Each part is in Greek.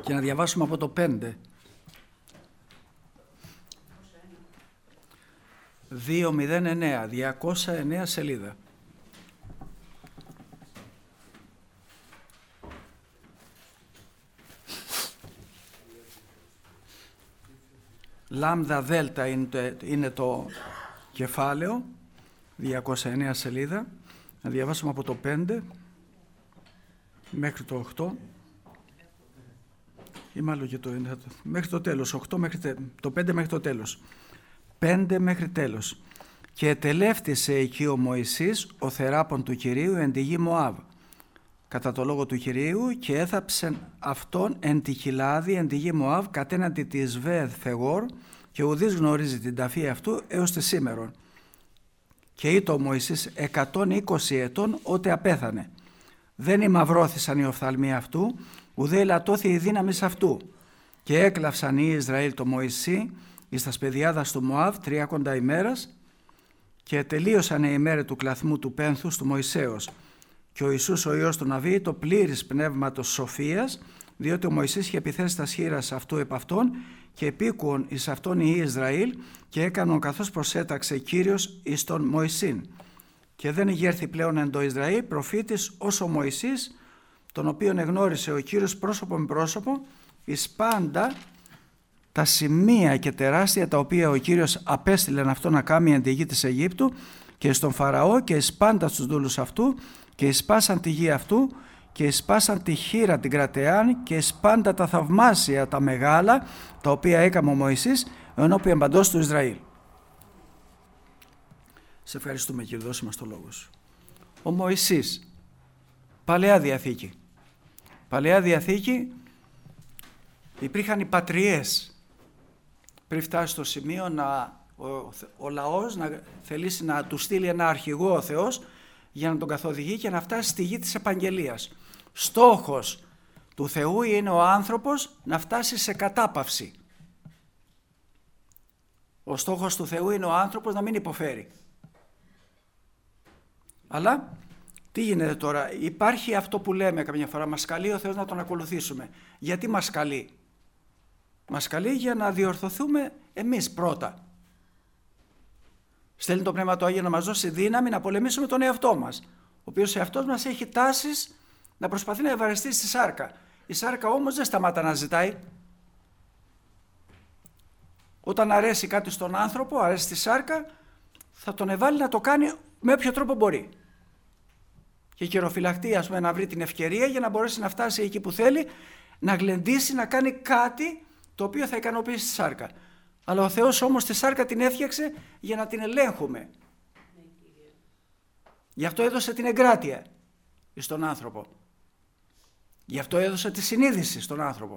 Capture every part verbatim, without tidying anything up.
και να διαβάσουμε από το πέντε. δύο μηδέν εννέα, διακόσια εννέα σελίδα. Λάμδα δέλτα είναι το, είναι το κεφάλαιο, διακόσια εννέα σελίδα. Να διαβάσουμε από το πέντε μέχρι το οκτώ ή μάλλον και το, μέχρι το τέλος, οκτώ μέχρι, το πέντε μέχρι το τέλος. πέντε μέχρι τέλος. Και ετελεύτησε εκεί ο Μωυσής ο θεράπων του Κυρίου εν τη γη Μωάβ, κατά το λόγο του Κυρίου, και έθαψεν αυτόν εν τη Χιλάδη εν τη γη Μωάβ κατέναντι της Βέθ Φεγόρ, και ουδής γνωρίζει την ταφή αυτού έως τη σήμερον. Και ήτο ο Μωυσής εκατόν είκοσι ετών ότε απέθανε. Δεν ημαυρώθησαν οι οφθαλμοί αυτού, ουδέ ελαττώθη η δύναμη αυτού. Και έκλαυσαν οι Ισραήλ το Μωυσή εις τας παιδιάδας του Μωάβ τριακοντά ημέρας, και τελείωσαν οι ημέρες του κλαθμού του πένθους του Μωυσέως. Και ο Ιησούς ο Υιός του Ναβί το πλήρης πνεύματος σοφίας, διότι ο Μωυσής είχε επιθέσει τα σχήρας αυτού επ' αυτόν, και επίκουον εις αυτόν οι Ισραήλ, και έκανον καθώς προσέταξε Κύριος εις τον Μωυσήν. Και δεν ηγέρθη πλέον εν το Ισραήλ προφήτης ως ο Μωυσής, τον οποίον εγνώρισε ο Κύριος πρόσωπο με πρόσωπο, εις πάντα τα σημεία και τεράστια τα οποία ο Κύριος απέστειλεν αυτό να κάνει εν τη γη της Αιγύπτου, και στον Φαραώ και εις πάντα στους δούλους αυτού, και εις πάσαν τη γη αυτού, και εις πάσαν τη χείρα την κρατεάν, και εις πάντα τα θαυμάσια τα μεγάλα τα οποία έκαμε ο Μωυσής ενώπιον παντός του Ισραήλ. Σε ευχαριστούμε, Κύριε, δώσε μας το λόγο σου. Ο Μωυσής, Παλαιά Διαθήκη. Παλαιά Διαθήκη υπήρχαν οι πατριές πριν φτάσει στο σημείο να ο, ο λαός να θελήσει να του στείλει ένα αρχηγό ο Θεός για να τον καθοδηγεί και να φτάσει στη γη της επαγγελίας. Στόχος του Θεού είναι ο άνθρωπος να φτάσει σε κατάπαυση. Ο στόχος του Θεού είναι ο άνθρωπος να μην υποφέρει. Αλλά τι γίνεται τώρα? Υπάρχει αυτό που λέμε καμιά φορά, μας καλεί ο Θεός να τον ακολουθήσουμε. Γιατί μας καλεί? Μας καλεί για να διορθωθούμε εμείς πρώτα. Στέλνει το Πνεύμα του Άγιο να μας δώσει δύναμη να πολεμήσουμε τον εαυτό μας, ο οποίος εαυτός μας έχει τάσεις να προσπαθεί να ευαρεστεί στη σάρκα. Η σάρκα όμως δεν σταματά να ζητάει. Όταν αρέσει κάτι στον άνθρωπο, αρέσει στη σάρκα, θα τον εβάλει να το κάνει με όποιο τρόπο μπορεί. Και χειροφυλακτεί, ας πούμε, να βρει την ευκαιρία για να μπορέσει να φτάσει εκεί που θέλει, να γλεντήσει, να κάνει κάτι το οποίο θα ικανοποιήσει τη σάρκα. Αλλά ο Θεός όμως τη σάρκα την έφτιαξε για να την ελέγχουμε. Γι' αυτό έδωσε την εγκράτεια στον άνθρωπο. Γι' αυτό έδωσε τη συνείδηση στον άνθρωπο.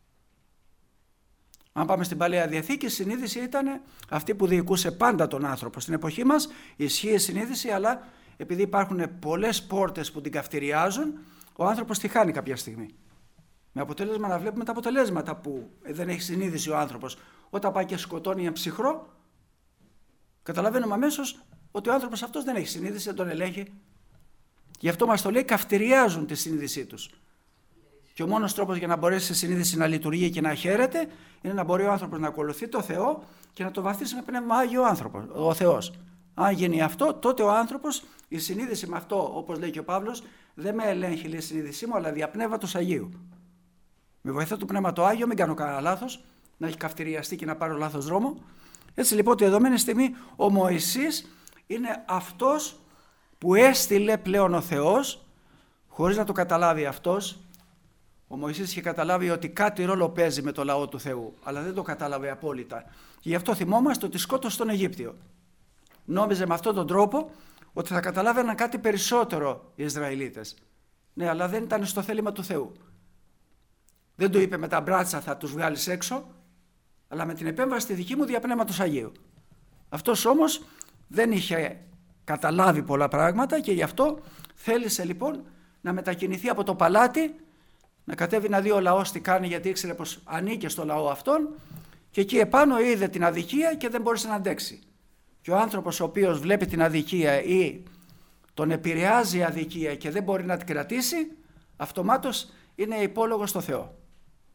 Αν πάμε στην Παλαιά Διαθήκη, η συνείδηση ήταν αυτή που διοικούσε πάντα τον άνθρωπο. Στην εποχή μας ισχύει η συνείδηση, αλλά επειδή υπάρχουν πολλές πόρτες που την καυτηριάζουν, ο άνθρωπος τη χάνει κάποια στιγμή. Με αποτέλεσμα να βλέπουμε τα αποτελέσματα που δεν έχει συνείδηση ο άνθρωπος. Όταν πάει και σκοτώνει ένα ψυχρό, καταλαβαίνουμε αμέσως ότι ο άνθρωπος αυτός δεν έχει συνείδηση, δεν τον ελέγχει. Γι' αυτό μας το λέει, καυτηριάζουν τη συνείδησή τους. Και ο μόνος τρόπος για να μπορέσει η συνείδηση να λειτουργεί και να χαίρεται είναι να μπορεί ο άνθρωπος να ακολουθεί το Θεό και να το βαθίσει με πνεύμα Άγιο άνθρωπο, ο Θεός. Αν γίνει αυτό, τότε ο άνθρωπος, η συνείδηση με αυτό, όπως λέει και ο Παύλος, δεν με ελέγχει, λέει, η συνείδησή μου, αλλά δια πνεύματος Αγίου. Με βοηθά το Πνεύμα το Άγιο, μην κάνω κανένα λάθος, να έχει καυτηριαστεί και να πάρω λάθος δρόμο. Έτσι λοιπόν, τη δεδομένη στιγμή, ο Μωυσής είναι αυτός που έστειλε πλέον ο Θεός, χωρίς να το καταλάβει αυτός. Ο Μωυσής είχε καταλάβει ότι κάτι ρόλο παίζει με το λαό του Θεού, αλλά δεν το κατάλαβε απόλυτα. Και γι' αυτό θυμόμαστε ότι σκότωσε τον Αιγύπτιο. Νόμιζε με αυτόν τον τρόπο ότι θα καταλάβαιναν κάτι περισσότερο οι Ισραηλίτες. Ναι, αλλά δεν ήταν στο θέλημα του Θεού. Δεν του είπε με τα μπράτσα θα τους βγάλεις έξω, αλλά με την επέμβαση τη δική μου δια πνεύματος Αγίου. Αυτός όμως δεν είχε καταλάβει πολλά πράγματα και γι' αυτό θέλησε λοιπόν να μετακινηθεί από το παλάτι, να κατέβει να δει ο λαός τι κάνει, γιατί ήξερε πως ανήκε στο λαό αυτόν, και εκεί επάνω είδε την αδικία και δεν μπόρεσε να αντέξει. Και ο άνθρωπος ο οποίος βλέπει την αδικία ή τον επηρεάζει η αδικία και δεν μπορεί να την κρατήσει, αυτομάτως είναι υπόλογος στο Θεό.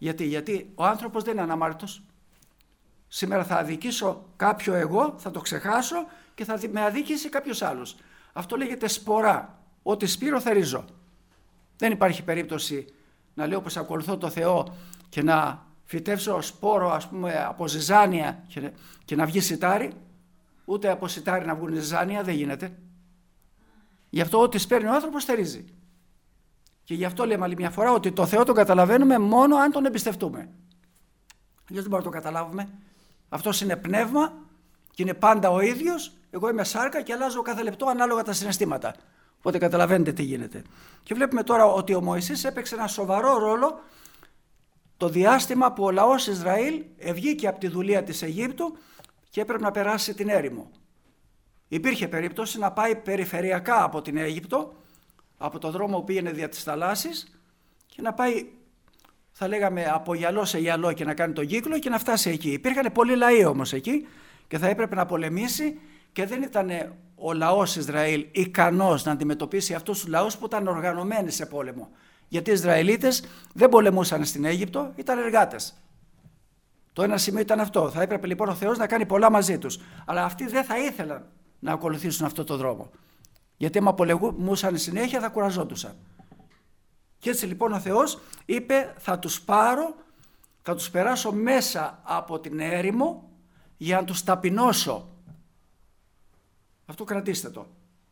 Γιατί, γιατί ο άνθρωπος δεν είναι αναμάρτητος. Σήμερα θα αδικήσω κάποιο εγώ, θα το ξεχάσω και θα με αδίκησε κάποιος άλλος. Αυτό λέγεται σπορά. Ό,τι σπείρω θα ρίζω. Δεν υπάρχει περίπτωση να λέω πως ακολουθώ το Θεό και να φυτέψω σπόρο, ας πούμε, από ζυζάνια και, και να βγει σιτάρι. Ούτε από σιτάρι να βγουν ζυζάνια, δεν γίνεται. Γι' αυτό ό,τι σπέρνει ο άνθρωπος θερίζει. Και γι' αυτό λέμε άλλη μια φορά ότι το Θεό τον καταλαβαίνουμε μόνο αν τον εμπιστευτούμε. Αλλιώς δεν μπορούμε να το καταλάβουμε. Αυτός είναι πνεύμα και είναι πάντα ο ίδιος. Εγώ είμαι σάρκα και αλλάζω κάθε λεπτό ανάλογα τα συναισθήματα. Οπότε καταλαβαίνετε τι γίνεται. Και βλέπουμε τώρα ότι ο Μωυσής έπαιξε ένα σοβαρό ρόλο το διάστημα που ο λαός Ισραήλ βγήκε από τη δουλεία της Αιγύπτου και έπρεπε να περάσει την έρημο. Υπήρχε περίπτωση να πάει περιφερειακά από την Αίγυπτο, από το δρόμο που πήγαινε δια της θαλάσσης, και να πάει, θα λέγαμε, από γυαλό σε γυαλό και να κάνει τον κύκλο και να φτάσει εκεί. Υπήρχαν πολλοί λαοί όμως εκεί και θα έπρεπε να πολεμήσει και δεν ήταν ο λαός Ισραήλ ικανός να αντιμετωπίσει αυτούς τους λαούς που ήταν οργανωμένοι σε πόλεμο. Γιατί οι Ισραηλίτες δεν πολεμούσαν στην Αίγυπτο, ήταν εργάτες. Το ένα σημείο ήταν αυτό. Θα έπρεπε λοιπόν ο Θεός να κάνει πολλά μαζί τους. Αλλά αυτοί δεν θα ήθελαν να ακολουθήσουν αυτό το δρόμο. Γιατί άμα πολεμούσαν συνέχεια θα κουραζόντουσαν. Και έτσι λοιπόν ο Θεός είπε, θα τους πάρω, θα τους περάσω μέσα από την έρημο για να τους ταπεινώσω. Αυτό κρατήστε το.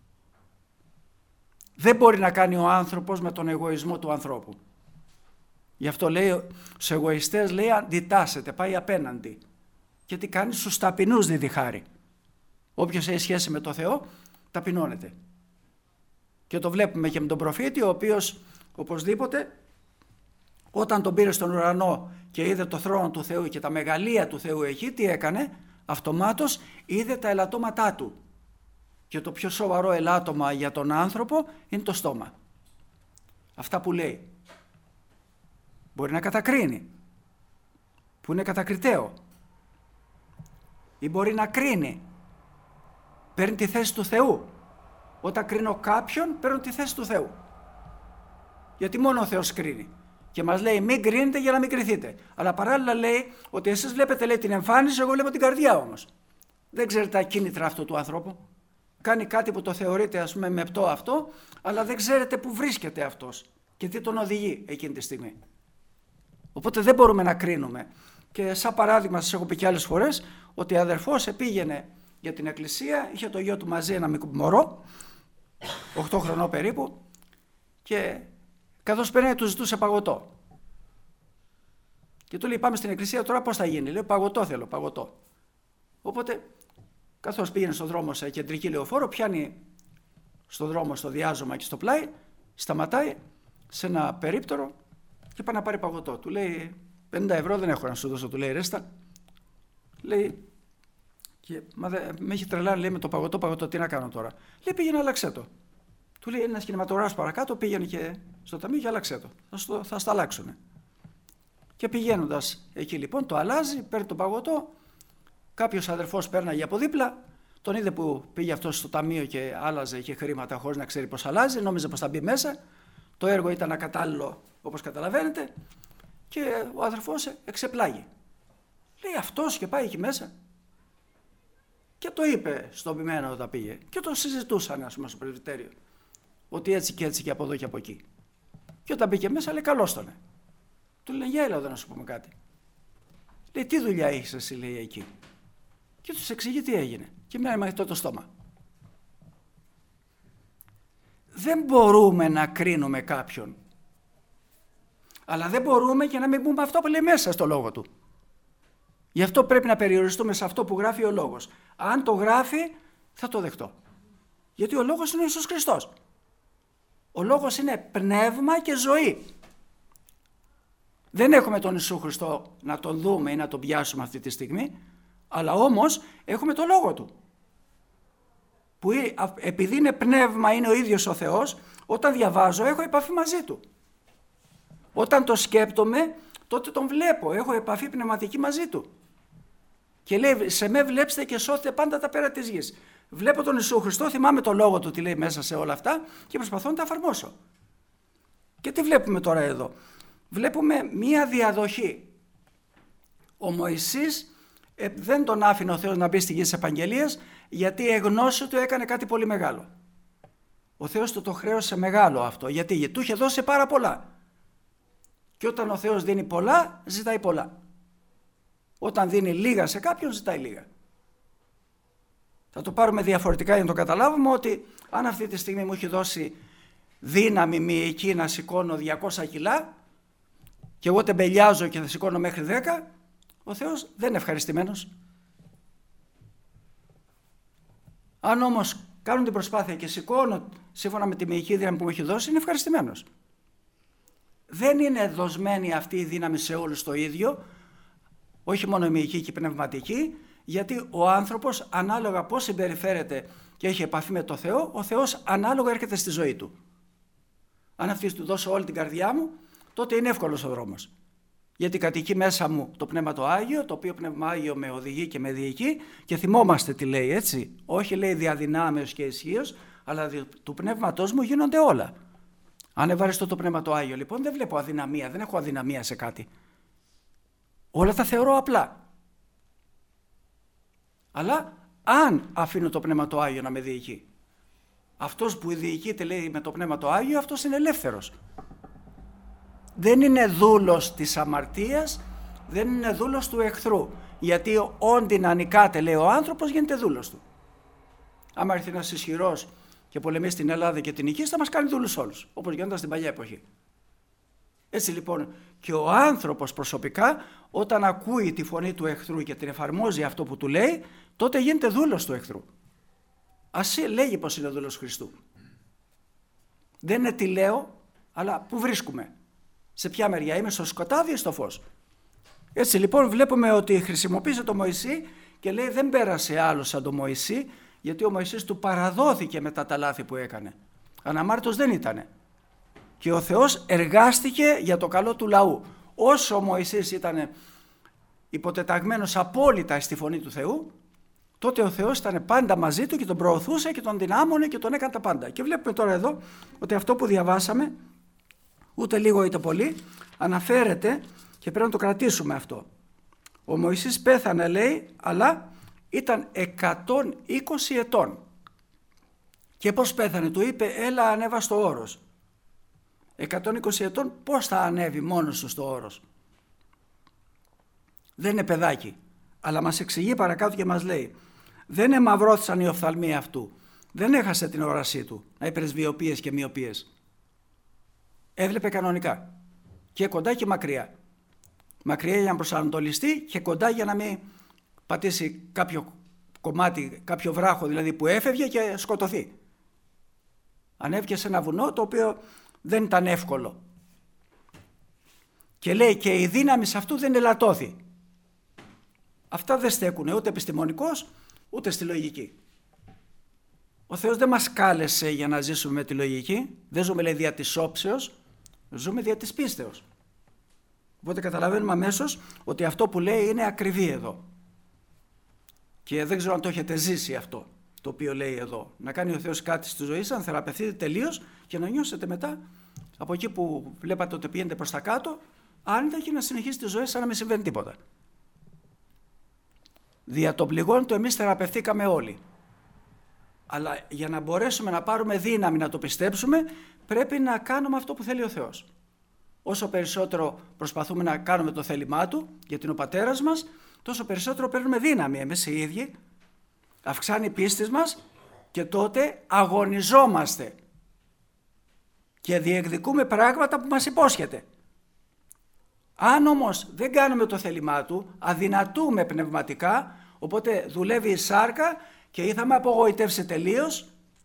Δεν μπορεί να κάνει ο άνθρωπος με τον εγωισμό του ανθρώπου. Γι' αυτό λέει, στους εγωιστές λέει αντιτάσσεται, πάει απέναντι. Και τι κάνει, στους ταπεινούς δίδει χάρη. Όποιος έχει σχέση με το Θεό ταπεινώνεται. Και το βλέπουμε και με τον προφήτη, ο οποίος οπωσδήποτε όταν τον πήρε στον ουρανό και είδε το θρόνο του Θεού και τα μεγαλεία του Θεού εκεί, τι έκανε, αυτομάτως είδε τα ελαττώματά του. Και το πιο σοβαρό ελάττωμα για τον άνθρωπο είναι το στόμα. Αυτά που λέει. Μπορεί να κατακρίνει, που είναι κατακριτέο, ή μπορεί να κρίνει, παίρνει τη θέση του Θεού. Όταν κρίνω κάποιον, παίρνω τη θέση του Θεού. Γιατί μόνο ο Θεός κρίνει. Και μας λέει μην κρίνετε για να μην κριθείτε. Αλλά παράλληλα λέει ότι εσείς βλέπετε, λέει, την εμφάνιση, εγώ βλέπω την καρδιά όμως. Δεν ξέρετε τα κίνητρα αυτού του ανθρώπου. Κάνει κάτι που το θεωρείτε, ας πούμε, μεπτό αυτό, αλλά δεν ξέρετε που βρίσκεται αυτός και τι τον οδηγεί εκείνη τη στιγμή. Οπότε δεν μπορούμε να κρίνουμε. Και σαν παράδειγμα σας έχω πει και άλλες φορές ότι ο αδερφός πήγαινε για την εκκλησία, είχε το γιο του μαζί, ένα μικρό μωρό, οκτώ χρονών περίπου, και καθώς περνάει του ζητούσε παγωτό. Και του λέει πάμε στην εκκλησία, τώρα πώς θα γίνει? Λέει παγωτό θέλω, παγωτό. Οπότε καθώς πήγαινε στον δρόμο σε κεντρική λεωφόρο, πιάνει στον δρόμο, στο διάζωμα και στο πλάι, σταματάει σε ένα περίπτερο και πάει να πάρει παγωτό. Του λέει πενήντα ευρώ δεν έχω να σου δώσω, του λέει ρέστα. Λέει, και, μα δε, με έχει τρελάνει, λέει, με το παγωτό, παγωτό, τι να κάνω τώρα? Λέει πήγαινε άλλαξέ το. Του λέει ένας κινηματογράφος παρακάτω, πήγαινε και στο ταμείο και άλλαξέ το. Θα, στο, θα στα αλλάξουνε. Και πηγαίνοντας εκεί λοιπόν το αλλάζει, παίρνει το παγωτό. Κάποιος αδερφός πέρναγε από δίπλα, τον είδε που πήγε αυτός στο ταμείο και άλλαζε, είχε χρήματα χωρίς να ξέρει πώς αλλάζει, νόμιζε πως θα μπει μέσα. Το έργο ήταν ακατάλληλο όπως καταλαβαίνετε και ο αδερφός εξεπλάγει. Λέει αυτός και πάει εκεί μέσα. Και το είπε στον ποιμένο όταν πήγε και το συζητούσαν, ας πούμε, στο πρεσβυτέριο. Ότι έτσι και έτσι και από εδώ και από εκεί. Και όταν μπήκε μέσα λέει καλώς τον. Του λέει για έλα εδώ να σου πούμε κάτι. Λέει τι δουλειά έχεις εσύ, λέει, εκεί? Και τους εξηγεί τι έγινε. Και μείνανε με αυτό το στόμα. Δεν μπορούμε να κρίνουμε κάποιον. Αλλά δεν μπορούμε και να μην πούμε αυτό που λέει μέσα στο λόγο του. Γι' αυτό πρέπει να περιοριστούμε σε αυτό που γράφει ο λόγος. Αν το γράφει θα το δεχτώ. Γιατί ο λόγος είναι ο Ιησούς Χριστός. Ο λόγος είναι πνεύμα και ζωή. Δεν έχουμε τον Ιησού Χριστό να τον δούμε ή να τον πιάσουμε αυτή τη στιγμή, αλλά όμως έχουμε το λόγο του. Που επειδή είναι πνεύμα, είναι ο ίδιος ο Θεός, όταν διαβάζω έχω επαφή μαζί του. Όταν το σκέπτομαι, τότε τον βλέπω, έχω επαφή πνευματική μαζί του. Και λέει, σε με βλέψτε και σώθετε πάντα τα πέρα της γης. Βλέπω τον Ιησού Χριστό, θυμάμαι το λόγο του, τι λέει μέσα σε όλα αυτά και προσπαθώ να τα εφαρμόσω. Και τι βλέπουμε τώρα εδώ? βλέπουμε μία διαδοχή. Ο Μωυσής ε, δεν τον άφηνε ο Θεός να μπει στη γη της επαγγελίας, γιατί η γνώση του έκανε κάτι πολύ μεγάλο. Ο Θεός του το χρέωσε μεγάλο αυτό, γιατί, γιατί του είχε δώσει πάρα πολλά. Και όταν ο Θεός δίνει πολλά, ζητάει πολλά. Όταν δίνει λίγα σε κάποιον, ζητάει λίγα. Θα το πάρουμε διαφορετικά για να το καταλάβουμε, ότι αν αυτή τη στιγμή μου έχει δώσει δύναμη μυϊκή να σηκώνω διακόσια κιλά και εγώ τεμπελιάζω και θα σηκώνω μέχρι δέκα, ο Θεός δεν είναι ευχαριστημένος. Αν όμως κάνω την προσπάθεια και σηκώνω σύμφωνα με τη μυϊκή δύναμη που μου έχει δώσει, είναι ευχαριστημένος. Δεν είναι δοσμένη αυτή η δύναμη σε όλους το ίδιο, όχι μόνο η μυϊκή και η πνευματική, γιατί ο άνθρωπος ανάλογα πώς συμπεριφέρεται και έχει επαφή με το Θεό, ο Θεός ανάλογα έρχεται στη ζωή του. Αν αυτή του δώσω όλη την καρδιά μου, τότε είναι εύκολος ο δρόμος. Γιατί κατοικεί μέσα μου το Πνεύμα το Άγιο, το οποίο Πνεύμα Άγιο με οδηγεί και με διοικεί, και θυμόμαστε τι λέει, έτσι. Όχι λέει διαδυνάμεως και ισχύος, αλλά του Πνεύματός μου γίνονται όλα. Αν ευαριστώ το Πνεύμα το Άγιο, λοιπόν, δεν βλέπω αδυναμία, δεν έχω αδυναμία σε κάτι. Όλα τα θεωρώ απλά. Αλλά αν αφήνω το Πνεύμα το Άγιο να με διοικεί, αυτός που διοικείται, λέει, με το Πνεύμα το Άγιο, αυτός είναι ελεύθερος. Δεν είναι δούλος της αμαρτίας, δεν είναι δούλος του εχθρού. Γιατί όντι να νικάται, λέει ο άνθρωπος, γίνεται δούλος του. Άμα έρθει ένας ισχυρός και πολεμήσει την Ελλάδα και την νικήσει, θα μας κάνει δούλους όλους, όπως γινόταν στην παλιά εποχή. Έτσι λοιπόν και ο άνθρωπος προσωπικά, όταν ακούει τη φωνή του εχθρού και την εφαρμόζει αυτό που του λέει, τότε γίνεται δούλος του εχθρού. Ας λέγει πως είναι δούλος Χριστού. Δεν είναι τι λέω, αλλά πού βρίσκουμε. Σε ποια μεριά είμαι, στο σκοτάδι ή στο φως. Έτσι λοιπόν βλέπουμε ότι χρησιμοποίησε το Μωυσή και λέει δεν πέρασε άλλο σαν το Μωυσή, γιατί ο Μωυσής του παραδόθηκε μετά τα λάθη που έκανε. Αναμάρτητος δεν ήτανε. Και ο Θεός εργάστηκε για το καλό του λαού. Όσο ο Μωυσής ήταν υποτεταγμένος απόλυτα στη φωνή του Θεού, τότε ο Θεός ήταν πάντα μαζί του και τον προωθούσε και τον δυνάμωνε και τον έκανε τα πάντα. Και βλέπουμε τώρα εδώ ότι αυτό που διαβάσαμε, ούτε λίγο είτε πολύ, αναφέρεται και πρέπει να το κρατήσουμε αυτό. Ο Μωυσής πέθανε, λέει, αλλά ήταν εκατόν είκοσι ετών. Και πώς πέθανε, του είπε έλα ανέβα στο όρος. εκατόν είκοσι ετών πώς θα ανέβει μόνος του στο όρος. Δεν είναι παιδάκι, αλλά μας εξηγεί παρακάτω και μας λέει δεν εμαυρώθησαν οι οφθαλμοί αυτού, δεν έχασε την όρασή του να έχει πρεσβειοποίες και μοιοπίες. Έβλεπε κανονικά και κοντά και μακριά. Μακριά για να προσανατολιστεί και κοντά για να μην πατήσει κάποιο κομμάτι, κάποιο βράχο δηλαδή που έφευγε και σκοτωθεί. Ανέβηκε σε ένα βουνό το οποίο δεν ήταν εύκολο. Και λέει και η δύναμη σε αυτού δεν ελαττώθη. Αυτά δεν στέκουν ούτε επιστημονικώς ούτε στη λογική. Ο Θεός δεν μας κάλεσε για να ζήσουμε με τη λογική. Δεν ζούμε, λέει, δια της όψεως, ζούμε δια της πίστεως. Οπότε καταλαβαίνουμε αμέσως ότι αυτό που λέει είναι ακριβή εδώ. Και δεν ξέρω αν το έχετε ζήσει αυτό το οποίο λέει εδώ. Να κάνει ο Θεός κάτι στη ζωή σας, να θεραπευτείτε τελείως και να νιώσετε μετά από εκεί που βλέπατε ότι πηγαίνετε προς τα κάτω, άνετα και να συνεχίσετε τη ζωή σαν να μην συμβαίνει τίποτα. Δια των πληγών του εμείς θεραπευτήκαμε όλοι. Αλλά για να μπορέσουμε να πάρουμε δύναμη να το πιστέψουμε, πρέπει να κάνουμε αυτό που θέλει ο Θεός. Όσο περισσότερο προσπαθούμε να κάνουμε το θέλημά Του, γιατί είναι ο Πατέρας μας, τόσο περισσότερο παίρνουμε δύναμη εμείς οι ίδιοι, αυξάνει η πίστη μας και τότε αγωνιζόμαστε και διεκδικούμε πράγματα που μας υπόσχεται. Αν όμως δεν κάνουμε το θέλημά Του, αδυνατούμε πνευματικά, οπότε δουλεύει η σάρκα και ή θα με απογοητεύσει τελείως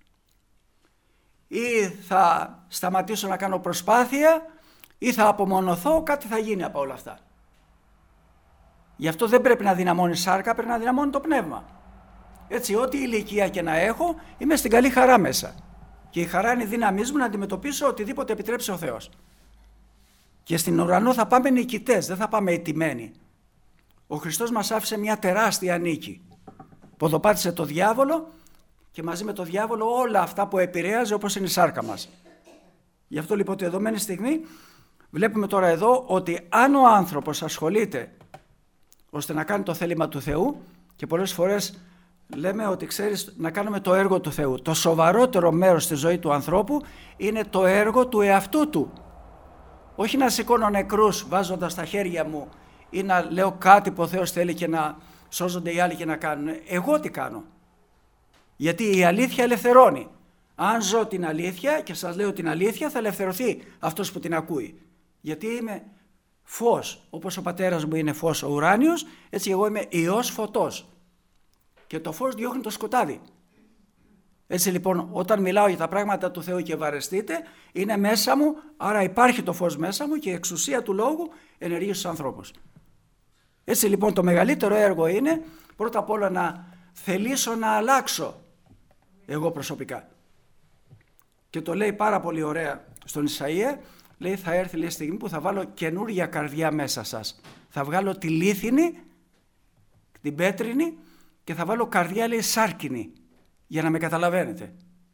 ή θα σταματήσω να κάνω προσπάθεια ή θα απομονωθώ, κάτι θα γίνει από όλα αυτά. Γι' αυτό δεν πρέπει να δυναμώνει σάρκα, πρέπει να δυναμώνει το πνεύμα. Έτσι, ό,τι ηλικία και να έχω, είμαι στην καλή χαρά μέσα. Και η χαρά είναι η δύναμή μου να αντιμετωπίσω οτιδήποτε επιτρέψει ο Θεός. Και στην ουρανό θα πάμε νικητές, δεν θα πάμε ηττημένοι. Ο Χριστός μας άφησε μια τεράστια νίκη. Ποδοπάτησε το διάβολο και μαζί με το διάβολο όλα αυτά που επηρέαζε όπως είναι η σάρκα μας. Γι' αυτό λοιπόν τη δεδομένη στιγμή Βλέπουμε τώρα εδώ ότι αν ο άνθρωπος ασχολείται ώστε να κάνει το θέλημα του Θεού, και πολλές φορές λέμε ότι ξέρεις να κάνουμε το έργο του Θεού. Το σοβαρότερο μέρος στη ζωή του ανθρώπου είναι το έργο του εαυτού του. Όχι να σηκώνω νεκρούς βάζοντας τα χέρια μου ή να λέω κάτι που ο Θεός θέλει και να σώζονται οι άλλοι και να κάνουν. Εγώ τι κάνω? Γιατί η αλήθεια ελευθερώνει. Αν ζω την αλήθεια και σας λέω την αλήθεια, θα ελευθερωθεί αυτός που την ακούει. Γιατί είμαι φως, όπως ο πατέρας μου είναι φως ο ουράνιος, έτσι εγώ είμαι ιός φωτός. Και το φως διώχνει το σκοτάδι. Έτσι λοιπόν, όταν μιλάω για τα πράγματα του Θεού και ευαρεστείτε, είναι μέσα μου, άρα υπάρχει το φως μέσα μου και η εξουσία του λόγου ενεργεί στους ανθρώπους. Έτσι λοιπόν το μεγαλύτερο έργο είναι πρώτα απ' όλα να θελήσω να αλλάξω εγώ προσωπικά. Και το λέει πάρα πολύ ωραία στον Ισαΐα, λέει θα έρθει λέει στιγμή που θα βάλω καινούργια καρδιά μέσα σας. Θα βγάλω τη λίθινη, την πέτρινη και θα βάλω καρδιά λέει σάρκινη για να με καταλαβαίνετε.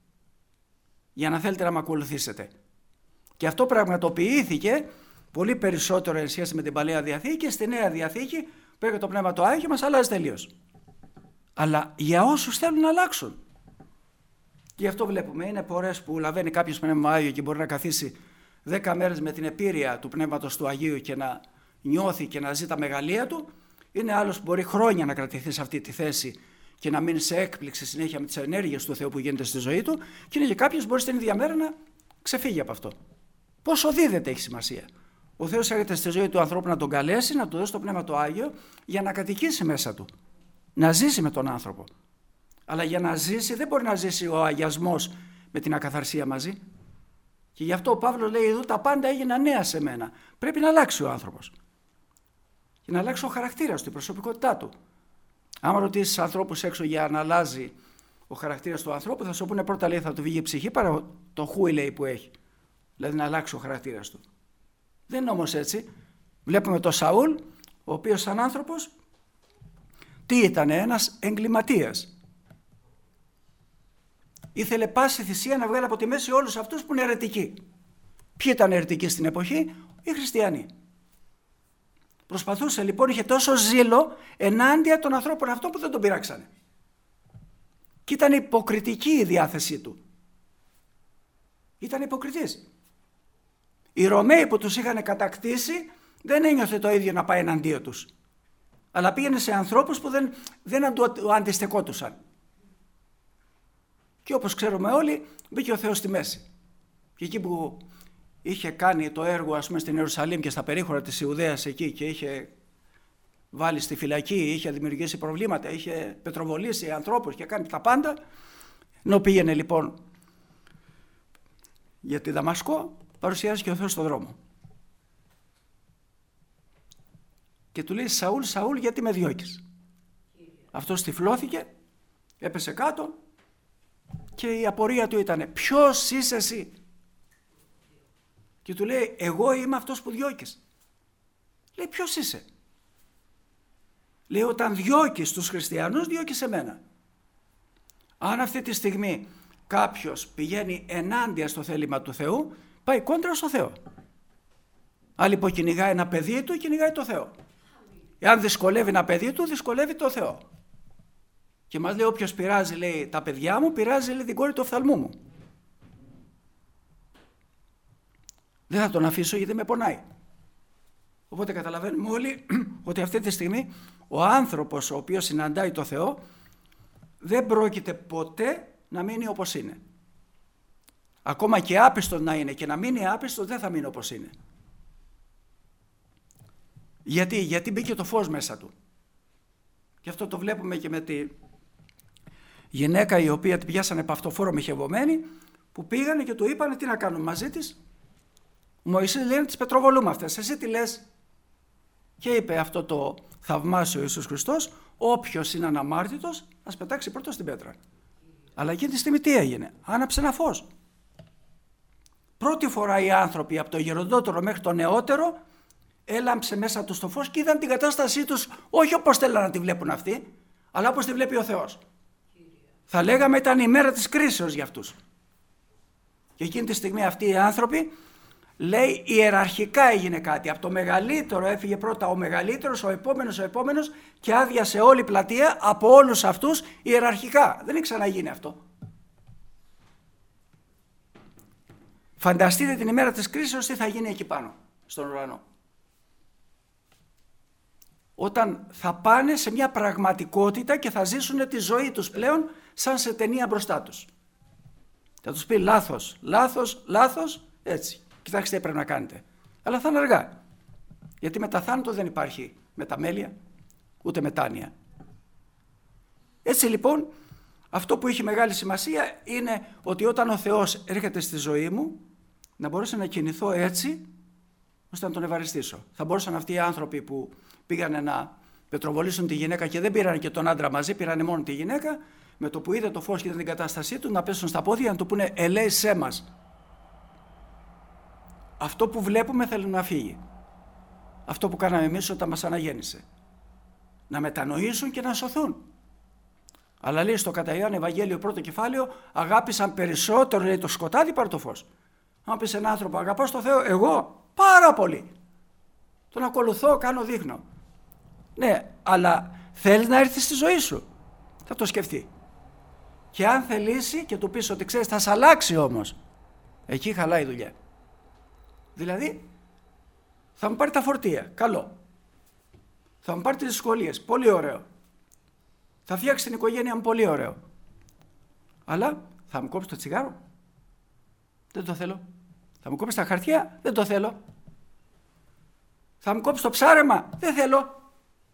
Για να θέλετε να με ακολουθήσετε. Και αυτό πραγματοποιήθηκε πολύ περισσότερο εν σχέση με την Παλαιά Διαθήκη και στη Νέα Διαθήκη που έχει το Πνεύμα το Άγιο μας αλλάζει τελείως. Αλλά για όσους θέλουν να αλλάξουν. Και γι' αυτό βλέπουμε, είναι φορές που λαβαίνει κάποιος Πνεύμα Άγιο και μπορεί να καθίσει δέκα μέρες με την επίρρεια του Πνεύματος του Αγίου και να νιώθει και να ζει τα μεγαλεία του. Είναι άλλος που μπορεί χρόνια να κρατηθεί σε αυτή τη θέση και να μείνει σε έκπληξη συνέχεια με τις ενέργειες του Θεού που γίνεται στη ζωή του. Και είναι και κάποιος που μπορεί στην ίδια μέρα να ξεφύγει από αυτό. Πόσο δίδεται έχει σημασία. Ο Θεός έρχεται στη ζωή του ανθρώπου να τον καλέσει, να του δώσει το Πνεύμα το Άγιο για να κατοικήσει μέσα του. Να ζήσει με τον άνθρωπο. Αλλά για να ζήσει δεν μπορεί να ζήσει ο αγιασμός με την ακαθαρσία μαζί. Και γι' αυτό ο Παύλος λέει εδώ τα πάντα έγιναν νέα σε μένα. Πρέπει να αλλάξει ο άνθρωπος. Και να αλλάξει ο χαρακτήρας του, η προσωπικότητά του. Άμα ρωτήσεις ανθρώπους έξω για να αλλάζει ο χαρακτήρας του ανθρώπου, θα σου πούνε πρώτα λέει θα του βγει η ψυχή παρά το χούι λέει που έχει. Δηλαδή να αλλάξει ο χαρακτήρας του. Δεν είναι όμως έτσι. Βλέπουμε τον Σαούλ, ο οποίος σαν άνθρωπος, τι ήταν, ένας εγκληματίας. Ήθελε πάση θυσία να βγάλει από τη μέση όλους αυτούς που είναι αιρετικοί. Ποιοι ήταν αιρετικοί στην εποχή? Οι χριστιανοί. Προσπαθούσε λοιπόν, είχε τόσο ζήλο ενάντια των ανθρώπων αυτών που δεν τον πειράξανε. Και ήταν υποκριτική η διάθεσή του. Ήταν υποκριτής. Οι Ρωμαίοι που τους είχαν κατακτήσει δεν ένιωθε το ίδιο να πάει εναντίον τους. Αλλά πήγαινε σε ανθρώπους που δεν, δεν αντιστεκότουσαν. Και όπως ξέρουμε όλοι, μπήκε ο Θεός στη μέση. Και εκεί που είχε κάνει το έργο, ας πούμε, στην Ιερουσαλήμ και στα περίχωρα της Ιουδαίας εκεί και είχε βάλει στη φυλακή, είχε δημιουργήσει προβλήματα, είχε πετροβολήσει ανθρώπους και κάνει τα πάντα, ενώ πήγαινε λοιπόν για τη Δαμασκό, παρουσιάζει και ο Θεός στον δρόμο. Και του λέει Σαούλ, Σαούλ, γιατί με διώκεις? Αυτός τυφλώθηκε, έπεσε κάτω και η απορία του ήταν ποιος είσαι εσύ? Και του λέει εγώ είμαι αυτός που διώκεις. Λέει ποιος είσαι? Λέει όταν διώκεις τους χριστιανούς διώκεις εμένα. Αν αυτή τη στιγμή κάποιος πηγαίνει ενάντια στο θέλημα του Θεού, πάει κόντρα στο Θεό. Άλλοι που κυνηγάει ένα παιδί του, κυνηγάει το Θεό. Εάν δυσκολεύει ένα παιδί του, δυσκολεύει το Θεό. Και μας λέει όποιος πειράζει λέει τα παιδιά μου, πειράζει λέει την κόρη του οφθαλμού μου. Δεν θα τον αφήσω γιατί με πονάει. Οπότε καταλαβαίνουμε όλοι ότι αυτή τη στιγμή ο άνθρωπος ο οποίος συναντάει το Θεό δεν πρόκειται ποτέ να μείνει όπως είναι. Ακόμα και άπιστος να είναι και να μείνει άπιστος δεν θα μείνει όπως είναι. Γιατί, γιατί μπήκε το φως μέσα του. Και αυτό το βλέπουμε και με τη γυναίκα η οποία την πιάσανε παυτοφόρο μοιχευωμένη που πήγανε και του είπανε τι να κάνουν μαζί της. Ο Μωυσής λέει να τις πετροβολούμε αυτές. Εσύ τι λες? Και είπε αυτό το θαυμάσιο Ιησούς Χριστός, όποιος είναι αναμάρτητος ας πετάξει πρώτο στην πέτρα. Αλλά εκείνη τη στιγμή τι έγινε? Άναψε ένα φως. Πρώτη φορά οι άνθρωποι από το γεροντότερο μέχρι το νεότερο έλαμψε μέσα τους το φως και είδαν την κατάστασή τους όχι όπως θέλουν να τη βλέπουν αυτοί, αλλά όπως τη βλέπει ο Θεός. Θα λέγαμε ήταν η μέρα της κρίσεως για αυτούς. Και εκείνη τη στιγμή αυτοί οι άνθρωποι λέει ιεραρχικά έγινε κάτι. Από το μεγαλύτερο έφυγε πρώτα ο μεγαλύτερος, ο επόμενος, ο επόμενος και άδειασε όλη η πλατεία από όλους αυτούς ιεραρχικά. Δεν έχει ξαναγίνει αυτό. Φανταστείτε την ημέρα της κρίσεως τι θα γίνει εκεί πάνω, στον ουρανό. Όταν θα πάνε σε μια πραγματικότητα και θα ζήσουν τη ζωή τους πλέον σαν σε ταινία μπροστά τους. Θα τους πει λάθος, λάθος, λάθος, έτσι. Κοιτάξτε τι πρέπει να κάνετε. Αλλά θα είναι αργά. Γιατί μετά θάνατο δεν υπάρχει μεταμέλεια, ούτε μετάνοια. Έτσι λοιπόν, αυτό που έχει μεγάλη σημασία είναι ότι όταν ο Θεός έρχεται στη ζωή μου, να μπορέσω να κινηθώ έτσι, ώστε να τον ευαριστήσω. Θα μπορούσαν αυτοί οι άνθρωποι που πήγανε να πετροβολήσουν τη γυναίκα και δεν πήραν και τον άντρα μαζί, πήραν μόνο τη γυναίκα, με το που είδε το φως και είδε την κατάστασή του, να πέσουν στα πόδια να του πούνε ελέησέ μας. Αυτό που βλέπουμε θέλει να φύγει. Αυτό που κάναμε εμείς όταν μας αναγέννησε. Να μετανοήσουν και να σωθούν. Αλλά λέει στο κατά Ιωάννη Ευαγγέλιο πρώτο κεφάλαιο, αγάπησαν περισσότερο λέει, το σκοτάδι παρά το φως. Αν πεις έναν άνθρωπο, αγαπάς τον Θεό, εγώ πάρα πολύ. Τον ακολουθώ, κάνω, δείχνω. Ναι, αλλά θέλει να έρθει στη ζωή σου. Θα το σκεφτεί. Και αν θελήσει και του πεις ότι ξέρεις θα σε αλλάξει όμως, εκεί χαλάει η δουλειά. Δηλαδή, θα μου πάρει τα φορτία, καλό. Θα μου πάρει τις δυσκολίες, πολύ ωραίο. Θα φτιάξει την οικογένεια μου, πολύ ωραίο. Αλλά θα μου κόψει το τσιγάρο, δεν το θέλω. Θα μου κόψει τα χαρτιά, δεν το θέλω. Θα μου κόψει το ψάρεμα, δεν θέλω.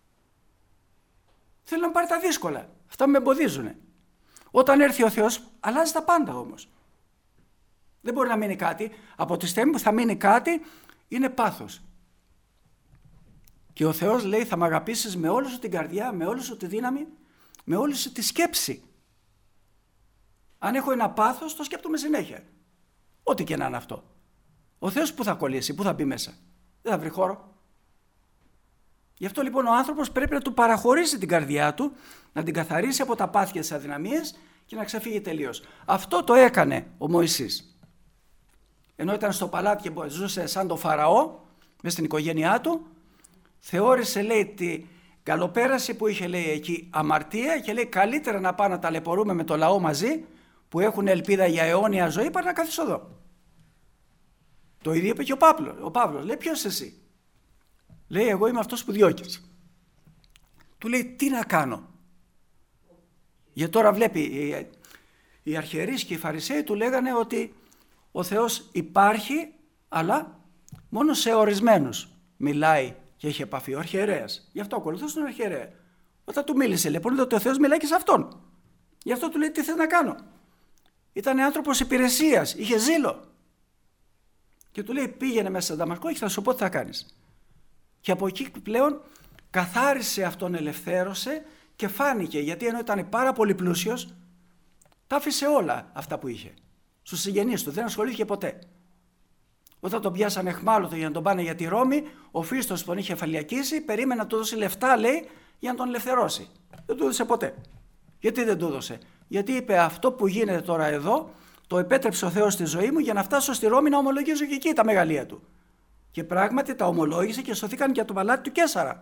Θέλω να πάρει τα δύσκολα, αυτά με εμποδίζουν. Όταν έρθει ο Θεός, αλλάζει τα πάντα όμως. Δεν μπορεί να μείνει κάτι. Από τη στιγμή που θα μείνει κάτι, είναι πάθος. Και ο Θεός λέει θα με αγαπήσεις με όλη σου την καρδιά, με όλη σου τη δύναμη, με όλη σου τη σκέψη. Αν έχω ένα πάθος, το σκέπτομαι συνέχεια. Ό,τι και να είναι αυτό. Ο Θεός που θα κολλήσει, που θα μπει μέσα. Δεν θα βρει χώρο. Γι' αυτό λοιπόν ο άνθρωπος πρέπει να του παραχωρήσει την καρδιά του, να την καθαρίσει από τα πάθια της αδυναμίας και να ξεφύγει τελείως. Αυτό το έκανε ο Μωυσής. Ενώ ήταν στο παλάτι και ζούσε σαν το Φαραώ, μέσα στην οικογένειά του, θεώρησε λέει τη καλοπέραση που είχε λέει εκεί αμαρτία και λέει καλύτερα να πάω να ταλαιπωρούμε με το λαό μαζί που έχουν ελπίδα για αιώνια ζωή παρά να καθίσω εδώ. Το ίδιο είπε και ο Παύλος. Ο Παύλος λέει ποιος εσύ. Λέει εγώ είμαι αυτός που διώκεις. Του λέει τι να κάνω. Γιατί τώρα βλέπει οι, οι αρχιερείς και οι Φαρισαίοι του λέγανε ότι ο Θεός υπάρχει αλλά μόνο σε ορισμένους μιλάει και έχει επαφή. Ο αρχιερέας. Γι' αυτό ακολουθούσε τον αρχιερέα. Όταν του μίλησε λοιπόν ότι ο Θεός μιλάει και σε αυτόν. Γι' αυτό του λέει τι θες να κάνω. Ήταν άνθρωπος υπηρεσίας. Είχε ζήλο. Και του λέει πήγαινε μέσα σε Δαμασκό και θα σου πω τι θα κάνεις. Και από εκεί πλέον καθάρισε αυτόν, ελευθέρωσε και φάνηκε γιατί ενώ ήταν πάρα πολύ πλούσιος τα άφησε όλα αυτά που είχε. Στους συγγενείς του δεν ασχολήθηκε ποτέ. Όταν τον πιάσαν εχμάλωτο για να τον πάνε για τη Ρώμη, ο Φίστος τον είχε φαλιακίσει, περίμενε να του δώσει λεφτά λέει για να τον ελευθερώσει. Δεν του έδωσε ποτέ. Γιατί δεν του έδωσε. Γιατί είπε αυτό που γίνεται τώρα εδώ το επέτρεψε ο Θεός στη ζωή μου για να φτάσω στη Ρώμη να ομολογήσω και εκεί τα μεγαλεία του. Και πράγματι τα ομολόγησε και σωθήκαν και από το παλάτι του Καίσαρα.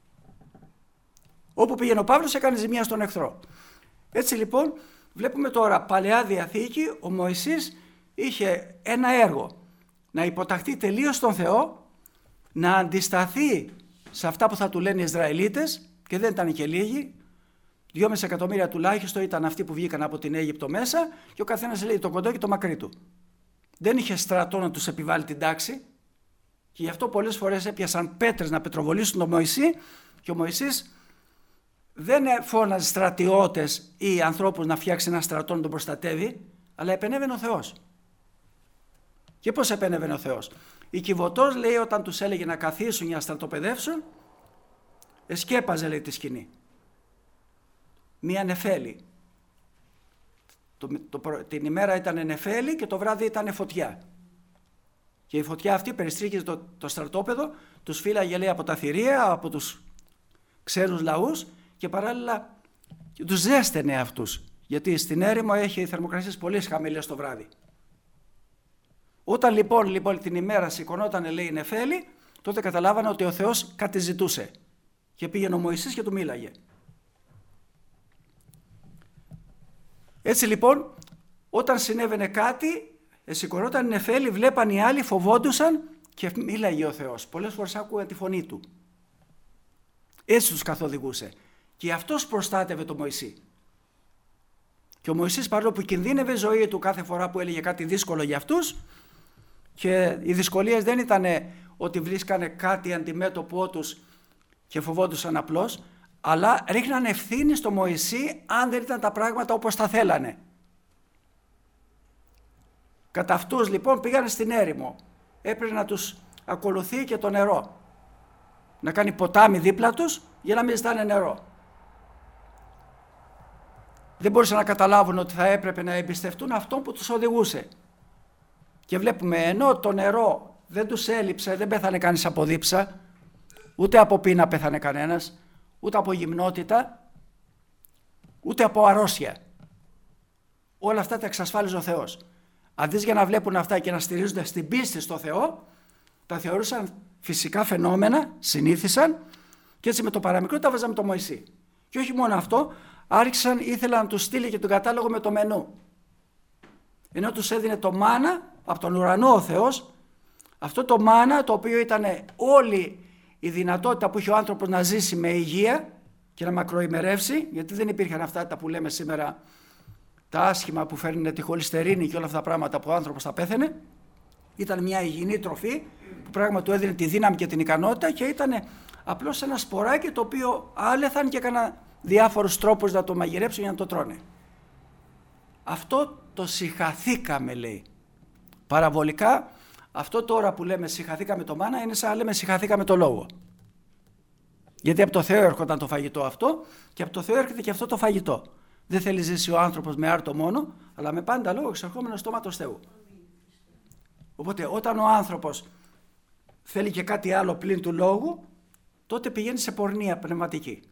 Όπου πήγαινε ο Παύλος έκανε ζημιά στον εχθρό. Έτσι λοιπόν βλέπουμε τώρα Παλαιά Διαθήκη ο Μωυσής είχε ένα έργο να υποταχθεί τελείως στον Θεό, να αντισταθεί σε αυτά που θα του λένε οι Ισραηλίτες και δεν ήταν και λίγοι. Δυόμιση εκατομμύρια τουλάχιστον ήταν αυτοί που βγήκαν από την Αίγυπτο μέσα και ο καθένας λέει το κοντό και το μακρύ του. Δεν είχε στρατό να τους επιβάλλει την τάξη και γι' αυτό πολλές φορές έπιασαν πέτρες να πετροβολήσουν τον Μωυσή και ο Μωυσής δεν φώναζε στρατιώτες ή ανθρώπους να φτιάξει ένα στρατό να τον προστατεύει, αλλά επενέβαινε ο Θεός. Και πώς επενέβαινε ο Θεός. Η Κιβωτός λέει όταν τους έλεγε να καθίσουν για να στρατοπεδεύσουν, εσκέπαζε λέει τη σκηνή. Μία νεφέλη. Το, το, την ημέρα ήταν νεφέλη και το βράδυ ήταν φωτιά. Και η φωτιά αυτή περιστρίγγιζε το, το στρατόπεδο, τους φύλαγε λέει από τα θηρία, από τους ξένους λαούς και παράλληλα και τους ζέστενε αυτούς. Γιατί στην έρημο έχει θερμοκρασίες πολύ χαμηλές το βράδυ. Όταν λοιπόν, λοιπόν την ημέρα σηκωνόταν, λέει, η νεφέλη, τότε καταλάβανε ότι ο Θεός κάτι ζητούσε. Και πήγαινε ο Μωυσής και του μίλαγε. Έτσι λοιπόν, όταν συνέβαινε κάτι, σηκωνόταν η νεφέλη, βλέπαν οι άλλοι, φοβόντουσαν και μίλαγε ο Θεός. Πολλές φορές άκουγαν τη φωνή του. Έτσι τους καθοδηγούσε. Και αυτός προστάτευε τον Μωυσή. Και ο Μωυσής, παρόλο που κινδύνευε η ζωή του κάθε φορά που έλεγε κάτι δύσκολο για αυτούς, και οι δυσκολίες δεν ήταν ότι βρίσκανε κάτι αντιμέτωπό τους και φοβόντουσαν απλώς, αλλά ρίχνανε ευθύνη στο Μωυσή αν δεν ήταν τα πράγματα όπως τα θέλανε. Κατά αυτούς λοιπόν πήγανε στην έρημο. Έπρεπε να τους ακολουθεί και το νερό. Να κάνει ποτάμι δίπλα τους για να μην ζητάνε νερό. Δεν μπορούσαν να καταλάβουν ότι θα έπρεπε να εμπιστευτούν αυτόν που τους οδηγούσε. Και βλέπουμε, ενώ το νερό δεν τους έλειψε, δεν πέθανε κανείς από δίψα, ούτε από πείνα πέθανε κανένας, ούτε από γυμνότητα, ούτε από αρρώστια. Όλα αυτά τα εξασφάλιζε ο Θεός. Αντί για να βλέπουν αυτά και να στηρίζονται στην πίστη στο Θεό, τα θεωρούσαν φυσικά φαινόμενα, συνήθισαν, και έτσι με το παραμικρό τα βάζαμε το Μωυσή. Και όχι μόνο αυτό, άρχισαν, ήθελαν να τους στείλει και τον κατάλογο με το μενού. Ενώ τους έδινε το μάνα από τον ουρανό ο Θεός, αυτό το μάνα, το οποίο ήταν όλη η δυνατότητα που είχε ο άνθρωπος να ζήσει με υγεία και να μακροημερεύσει, γιατί δεν υπήρχαν αυτά τα που λέμε σήμερα, τα άσχημα που φέρνουν τη χολυστερίνη και όλα αυτά τα πράγματα που ο άνθρωπος θα πέθαινε. Ήταν μια υγιεινή τροφή που πράγμα του έδινε τη δύναμη και την ικανότητα, και ήταν απλώς ένα σποράκι το οποίο άλεθαν και έκαναν διάφορους τρόπους να το μαγειρέψουν για να το τρώνε. Αυτό το συχαθήκαμε, λέει. Παραβολικά, αυτό τώρα που λέμε συχαθήκαμε το μάνα είναι σαν να λέμε συχαθήκαμε το λόγο. Γιατί από το Θεό έρχονταν το φαγητό αυτό και από το Θεό έρχεται και αυτό το φαγητό. Δεν θέλει ζήσει ο άνθρωπος με άρτο μόνο, αλλά με πάντα λόγο εξερχόμενο στόματος Θεού. Οπότε όταν ο άνθρωπος θέλει και κάτι άλλο πλην του λόγου, τότε πηγαίνει σε πορνεία πνευματική.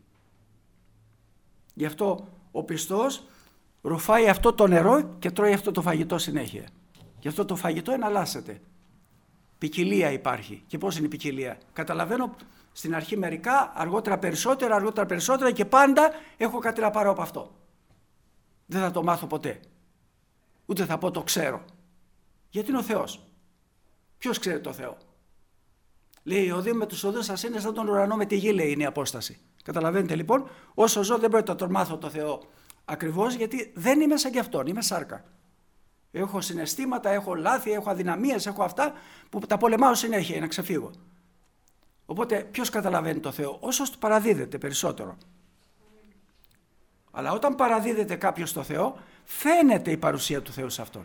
Γι' αυτό ο πιστός ρουφάει αυτό το νερό και τρώει αυτό το φαγητό συνέχεια. Γι' αυτό το φαγητό εναλλάσσεται. Ποικιλία υπάρχει. Και πώς είναι η ποικιλία? Καταλαβαίνω στην αρχή μερικά, αργότερα περισσότερα, αργότερα περισσότερα, και πάντα έχω κάτι να πάρω από αυτό. Δεν θα το μάθω ποτέ. Ούτε θα πω το ξέρω. Γιατί είναι ο Θεός. Ποιος ξέρει το Θεό? Λέει, ο Δήμος με τους οδούς σας είναι σαν τον ουρανό με τη γη, λέει, είναι η απόσταση. Καταλαβαίνετε λοιπόν, όσο ζω δεν πρέπει να τον μάθω το Θεό ακριβώς, γιατί δεν είμαι σαν κι αυτόν, είμαι σάρκα. Έχω συναισθήματα, έχω λάθη, έχω αδυναμίες, έχω αυτά που τα πολεμάω συνέχεια για να ξεφύγω. Οπότε ποιος καταλαβαίνει το Θεό? Όσος του παραδίδεται περισσότερο. Αλλά όταν παραδίδεται κάποιος το Θεό, φαίνεται η παρουσία του Θεού σε αυτόν.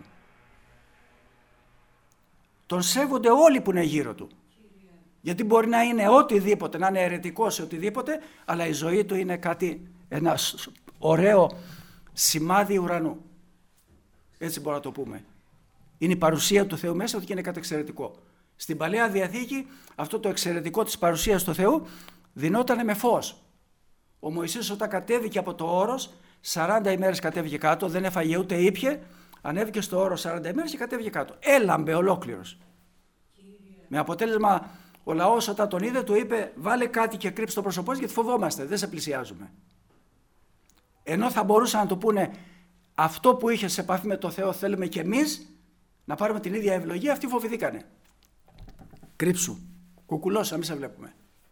Τον σέβονται όλοι που είναι γύρω του. Γιατί μπορεί να είναι οτιδήποτε, να είναι αιρετικός σε οτιδήποτε, αλλά η ζωή του είναι κάτι, ένα ωραίο σημάδι ουρανού. Έτσι μπορούμε να το πούμε. Είναι η παρουσία του Θεού μέσα του και είναι κάτι εξαιρετικό. Στην Παλαιά Διαθήκη αυτό το εξαιρετικό της παρουσίας του Θεού δινόταν με φως. Ο Μωυσής όταν κατέβηκε από το όρος, σαράντα ημέρες κατέβηκε κάτω, δεν έφαγε ούτε ήπιε, ανέβηκε στο όρος σαράντα ημέρες και κατέβηκε κάτω. Έλαμπε ολόκληρος. Με αποτέλεσμα ο λαός όταν τον είδε του είπε, βάλε κάτι και κρύψε το πρόσωπό γιατί φοβόμαστε, δεν σε πλησιάζουμε. Ενώ θα μπορούσαν να του πούνε, αυτό που είχε σε επαφή με το Θεό θέλουμε και εμείς να πάρουμε την ίδια ευλογία, αυτοί φοβηθήκανε. Κρύψου, κουκουλώσου, να μην σε βλέπουμε.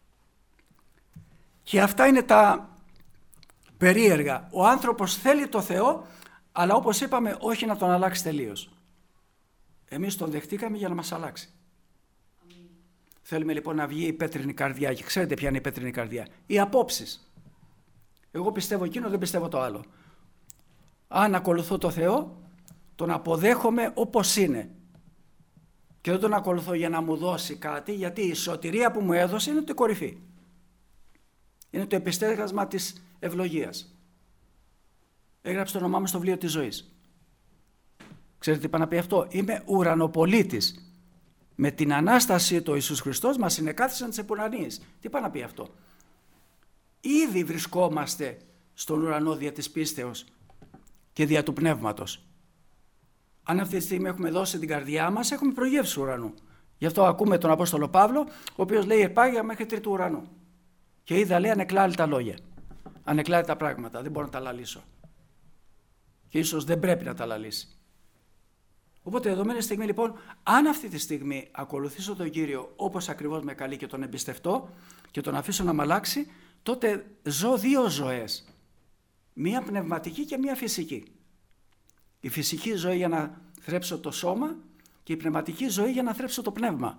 Και αυτά είναι τα περίεργα. Ο άνθρωπος θέλει το Θεό, αλλά όπως είπαμε, όχι να τον αλλάξει τελείως. Εμείς τον δεχτήκαμε για να μας αλλάξει. Αμήν. Θέλουμε λοιπόν να βγει η πέτρινη καρδιά. Και ξέρετε ποια είναι η πέτρινη καρδιά? Οι απόψεις. Εγώ πιστεύω εκείνο, δεν πιστεύω το άλλο. Αν ακολουθώ το Θεό, τον αποδέχομαι όπως είναι. Και δεν τον ακολουθώ για να μου δώσει κάτι, γιατί η σωτηρία που μου έδωσε είναι το κορυφή. Είναι το επιστέγασμα της ευλογίας. Έγραψε το όνομά μου στο βιβλίο της ζωής. Ξέρετε τι είπα να πει αυτό? Είμαι ουρανοπολίτης. Με την Ανάστασή του Ιησούς Χριστός μας συνεκάθισαν τις επουρανίες. Τι είπα να πει αυτό? Ήδη βρισκόμαστε στον ουρανό δια της πίστεως και δια του πνεύματος. Αν αυτή τη στιγμή έχουμε δώσει την καρδιά μας, έχουμε προγεύσει του ουρανού. Γι' αυτό ακούμε τον Απόστολο Παύλο, ο οποίος λέει «Ερπάγια μέχρι τρίτου ουρανού». Και είδα, λέει, ανεκλάλητα λόγια, ανεκλάλητα πράγματα, δεν μπορώ να τα λαλήσω. Και ίσως δεν πρέπει να τα λαλήσει. Οπότε, δεδομένη στιγμή, λοιπόν, αν αυτή τη στιγμή ακολουθήσω τον Κύριο όπως ακριβώς με καλεί και τον εμπιστευτώ και τον αφήσω να μ' αλλάξει, τότε ζω δύο ζωές. Μία πνευματική και μία φυσική. Η φυσική ζωή για να θρέψω το σώμα και η πνευματική ζωή για να θρέψω το πνεύμα.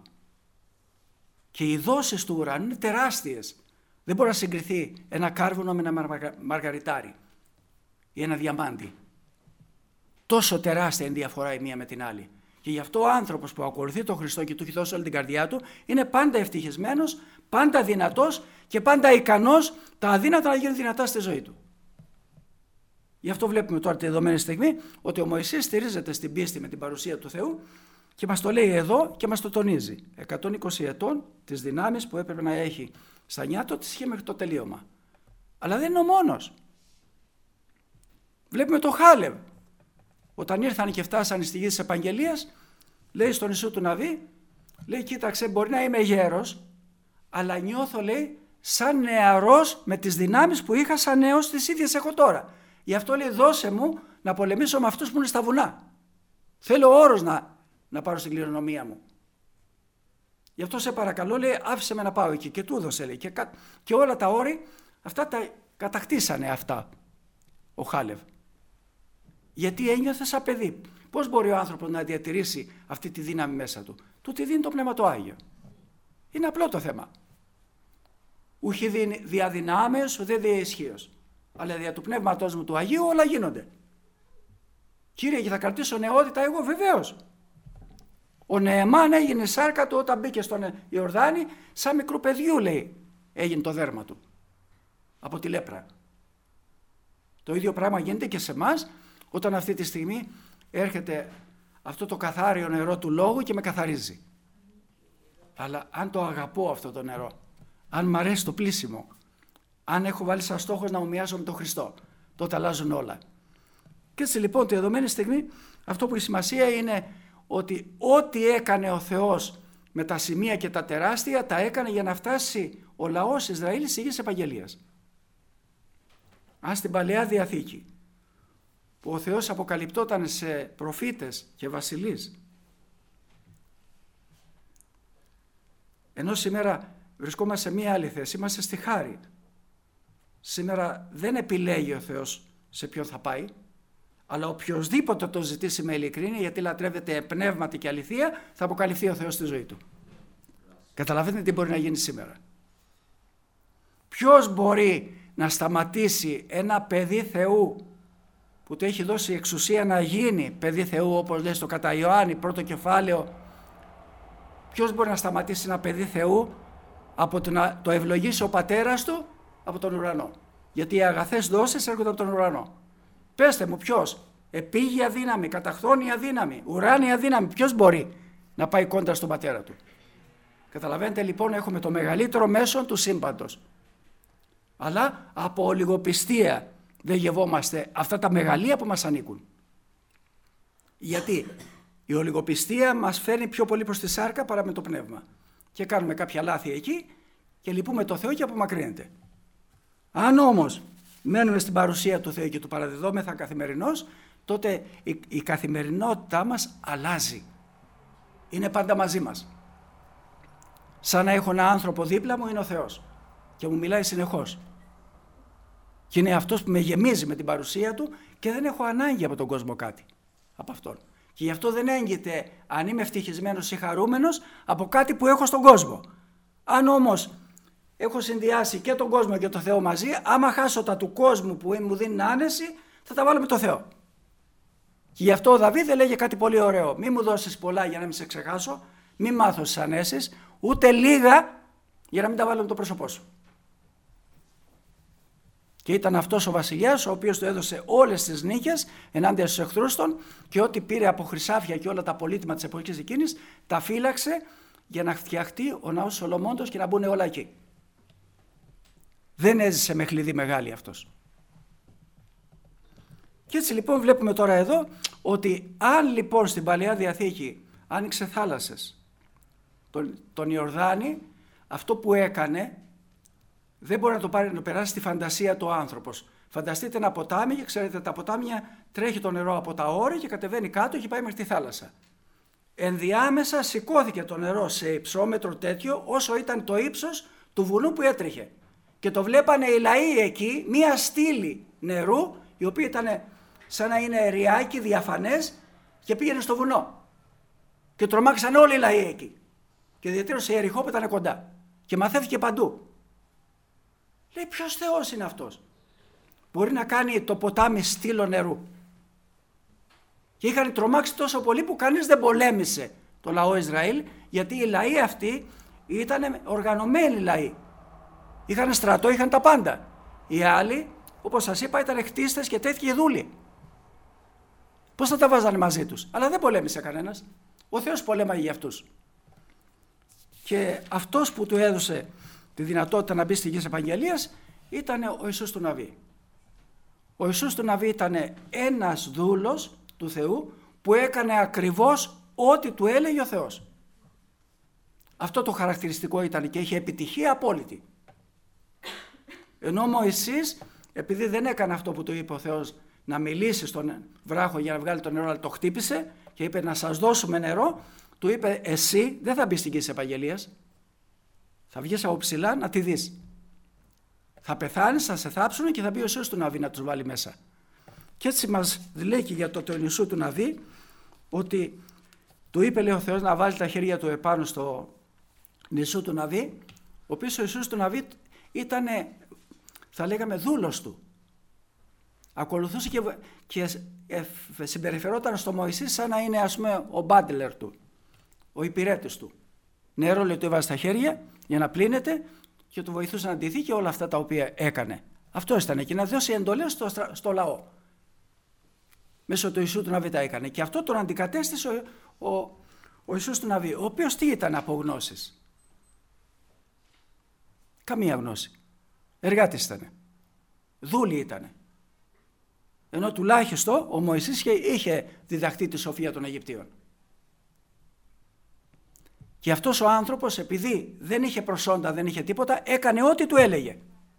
Και οι δόσεις του ουρανού είναι τεράστιες. Δεν μπορεί να συγκριθεί ένα κάρβουνο με ένα μαργα... μαργαριτάρι ή ένα διαμάντι. Τόσο τεράστια είναι η διαφορά η μία με την άλλη. Και γι' αυτό ο άνθρωπος που ακολουθεί τον Χριστό και του έχει δώσει όλη την καρδιά του είναι πάντα ευτυχισμένος, πάντα δυνατός και πάντα ικανός τα αδύνατα να γίνουν δυνατά στη ζωή του. Γι' αυτό βλέπουμε τώρα τη δεδομένη στιγμή ότι ο Μωυσής στηρίζεται στην πίστη με την παρουσία του Θεού και μας το λέει εδώ και μας το τονίζει. εκατόν είκοσι ετών τις δυνάμεις που έπρεπε να έχει στα νιάτο τις είχε μέχρι το τελείωμα. Αλλά δεν είναι ο μόνος. Βλέπουμε το Χάλεβ. Όταν ήρθαν και φτάσαν στη γη της Επαγγελίας, λέει στον Ιησού του Ναβί, λέει κοίταξε μπορεί να είμαι γέρος, αλλά νιώθω λέει σαν νεαρός με τις δυνάμεις που είχα σαν νέος τις ίδιες έχω τώρα. Γι' αυτό λέει δώσε μου να πολεμήσω με αυτούς που είναι στα βουνά. Θέλω όρος να, να πάρω στην κληρονομία μου. Γι' αυτό σε παρακαλώ λέει άφησε με να πάω εκεί και του έδωσε λέει και, και όλα τα όρη αυτά τα κατακτήσανε αυτά ο Χάλεβ. Γιατί ένιωθε σαν παιδί. Πώς μπορεί ο άνθρωπος να διατηρήσει αυτή τη δύναμη μέσα του. Του τη δίνει το Πνεύμα το Άγιο. Είναι απλό το θέμα. Ούχι δια δυνάμεως, ουδέ δια ισχύος. Αλλά δια του Πνεύματος μου του Αγίου όλα γίνονται. Κύριε, και θα κρατήσω νεότητα εγώ βεβαίως. Ο Νεεμάν έγινε σάρκα του όταν μπήκε στον Ιορδάνη, σαν μικρού παιδιού λέει, έγινε το δέρμα του. Από τη λέπρα. Το ίδιο πράγμα γίνεται και σε εμάς, όταν αυτή τη στιγμή έρχεται αυτό το καθάριο νερό του λόγου και με καθαρίζει. Αλλά αν το αγαπώ αυτό το νερό, αν μ' αρέσει το πλήσιμο, αν έχω βάλει σαν στόχος να μου μοιάζω με τον Χριστό, τότε αλλάζουν όλα. Και έτσι λοιπόν τη δεδομένη στιγμή αυτό που έχει σημασία είναι ότι ό,τι έκανε ο Θεός με τα σημεία και τα τεράστια τα έκανε για να φτάσει ο λαός Ισραήλ στη γη της Επαγγελίας. Αν στην Παλαιά Διαθήκη που ο Θεός αποκαλυπτόταν σε προφήτες και βασιλείς, ενώ σήμερα βρισκόμαστε σε μία άλλη θέση, είμαστε στη χάρη. Σήμερα δεν επιλέγει ο Θεός σε ποιον θα πάει, αλλά οποιοσδήποτε το ζητήσει με ειλικρίνεια, γιατί λατρεύεται πνεύματι και αληθεία, θα αποκαλυφθεί ο Θεός στη ζωή του. Καταλαβαίνετε τι μπορεί να γίνει σήμερα. Ποιος μπορεί να σταματήσει ένα παιδί Θεού που του έχει δώσει εξουσία να γίνει παιδί Θεού, όπως λέει στο κατά Ιωάννη πρώτο κεφάλαιο, ποιος μπορεί να σταματήσει ένα παιδί Θεού από το να το ευλογήσει ο πατέρας του από τον ουρανό? Γιατί οι αγαθές δόσεις έρχονται από τον ουρανό. Πέστε μου ποιος, επίγεια δύναμη, καταχθόνια δύναμη, ουράνια δύναμη, ποιος μπορεί να πάει κόντρα στον πατέρα του? Καταλαβαίνετε λοιπόν, έχουμε το μεγαλύτερο μέσο του σύμπαντος. Αλλά από ολιγοπιστία δεν γευόμαστε αυτά τα μεγαλεία που μας ανήκουν. Γιατί η ολιγοπιστία μας φέρνει πιο πολύ προς τη σάρκα παρά με το πνεύμα. Και κάνουμε κάποια λάθη εκεί και λυπούμε το Θεό και απομακρύνεται. Αν όμως μένουμε στην παρουσία του Θεού και του παραδιδόμεθα καθημερινώς, τότε η, η καθημερινότητά μας αλλάζει. Είναι πάντα μαζί μας. Σαν να έχω ένα άνθρωπο δίπλα μου είναι ο Θεός και μου μιλάει συνεχώς. Και είναι αυτός που με γεμίζει με την παρουσία του και δεν έχω ανάγκη από τον κόσμο κάτι από αυτόν. Και γι' αυτό δεν έγκυται αν είμαι ευτυχισμένος ή χαρούμενος από κάτι που έχω στον κόσμο. Αν όμως έχω συνδυάσει και τον κόσμο και το Θεό μαζί, άμα χάσω τα του κόσμου που μου δίνει άνεση, θα τα βάλω με το Θεό. Και γι' αυτό ο Δαβίδ έλεγε κάτι πολύ ωραίο. Μη μου δώσεις πολλά για να μην σε ξεχάσω, μη μάθω τις ανέσεις, ούτε λίγα για να μην τα βάλω με το πρόσωπό σου. Και ήταν αυτός ο βασιλιάς ο οποίος του έδωσε όλες τις νίκες ενάντια στους εχθρούς των και ό,τι πήρε από χρυσάφια και όλα τα πολύτιμα της εποχής εκείνης τα φύλαξε για να φτιαχτεί ο ναός Σολομώντος και να μπουν όλα εκεί. Δεν έζησε με χλειδί μεγάλη αυτός. Και έτσι λοιπόν βλέπουμε τώρα εδώ ότι αν λοιπόν στην Παλαιά Διαθήκη άνοιξε θάλασσες, τον, τον Ιορδάνη, αυτό που έκανε δεν μπορεί να το πάρει να το περάσει στη φαντασία του άνθρωπος. Φανταστείτε ένα ποτάμι και ξέρετε τα ποτάμια τρέχει το νερό από τα όρη και κατεβαίνει κάτω και πάει μέχρι τη θάλασσα. Ενδιάμεσα σηκώθηκε το νερό σε υψόμετρο τέτοιο όσο ήταν το ύψος του βουνού που έτρεχε. Και το βλέπανε οι λαοί εκεί, μία στήλη νερού, η οποία ήταν σαν να είναι ριάκι διαφανές και πήγαινε στο βουνό. Και τρομάξαν όλοι οι λαοί εκεί. Και ιδιαίτερα η Ιεριχώ που ήταν κοντά. Και μαθαίθηκε παντού. Λέει, ποιος Θεός είναι αυτός? Μπορεί να κάνει το ποτάμι στήλο νερού. Και είχαν τρομάξει τόσο πολύ που κανείς δεν πολέμησε το λαό Ισραήλ, γιατί οι λαοί αυτοί ήταν οργανωμένοι λαοί. Είχαν στρατό, είχαν τα πάντα. Οι άλλοι, όπως σας είπα, ήταν χτίστες και τέτοιοι δούλοι. Πώς θα τα βάζανε μαζί τους? Αλλά δεν πολέμησε κανένας. Ο Θεός πολέμαγε για αυτούς. Και αυτός που του έδωσε τη δυνατότητα να μπει στη γη της Επαγγελίας ήταν ο Ιησούς του Ναβί. Ο Ιησούς του Ναβί ήταν ένας δούλος του Θεού που έκανε ακριβώς ό,τι του έλεγε ο Θεός. Αυτό το χαρακτηριστικό ήταν και είχε επιτυχία απόλυτη. Ενώ ο Μωυσής, επειδή δεν έκανε αυτό που του είπε ο Θεός, να μιλήσει στον βράχο για να βγάλει το νερό, αλλά το χτύπησε και είπε να σας δώσουμε νερό, του είπε εσύ δεν θα μπεις στην γη της Επαγγελίας, θα βγεις από ψηλά να τη δεις. Θα πεθάνεις, θα σε θάψουν και θα μπει ο Ιησούς του Ναβί να τους βάλει μέσα. Και έτσι μας λέει και για το τον Ιησού του Ναβί ότι του είπε, λέει ο Θεός, να βάλει τα χέρια του επάνω στο Ιησού του Ναβί, ο οποίος ο Ιησούς του Ναβί ήταν, θα λέγαμε, δούλος του. Ακολουθούσε και, και συμπεριφερόταν στο Μωυσή σαν να είναι, ας πούμε, ο μπάντλερ του, ο υπηρέτης του. Νερό, λέει, του έβαζε στα χέρια για να πλύνεται και του βοηθούσε να ντυθεί και όλα αυτά τα οποία έκανε. Αυτό ήταν, και να δώσει εντολές στο, στο λαό. Μέσω του Ιησού του Ναβί τα έκανε. Και αυτό τον αντικατέστησε ο, ο, ο Ιησούς του Ναβί, ο οποίος τι ήταν από γνώσεις? Καμία γνώση. Εργάτης ήταν. Δούλη ήταν. Ενώ τουλάχιστον ο Μωυσής είχε διδαχθεί τη σοφία των Αιγυπτίων. Και αυτός ο άνθρωπος, επειδή δεν είχε προσόντα, δεν είχε τίποτα, έκανε ό,τι του έλεγε.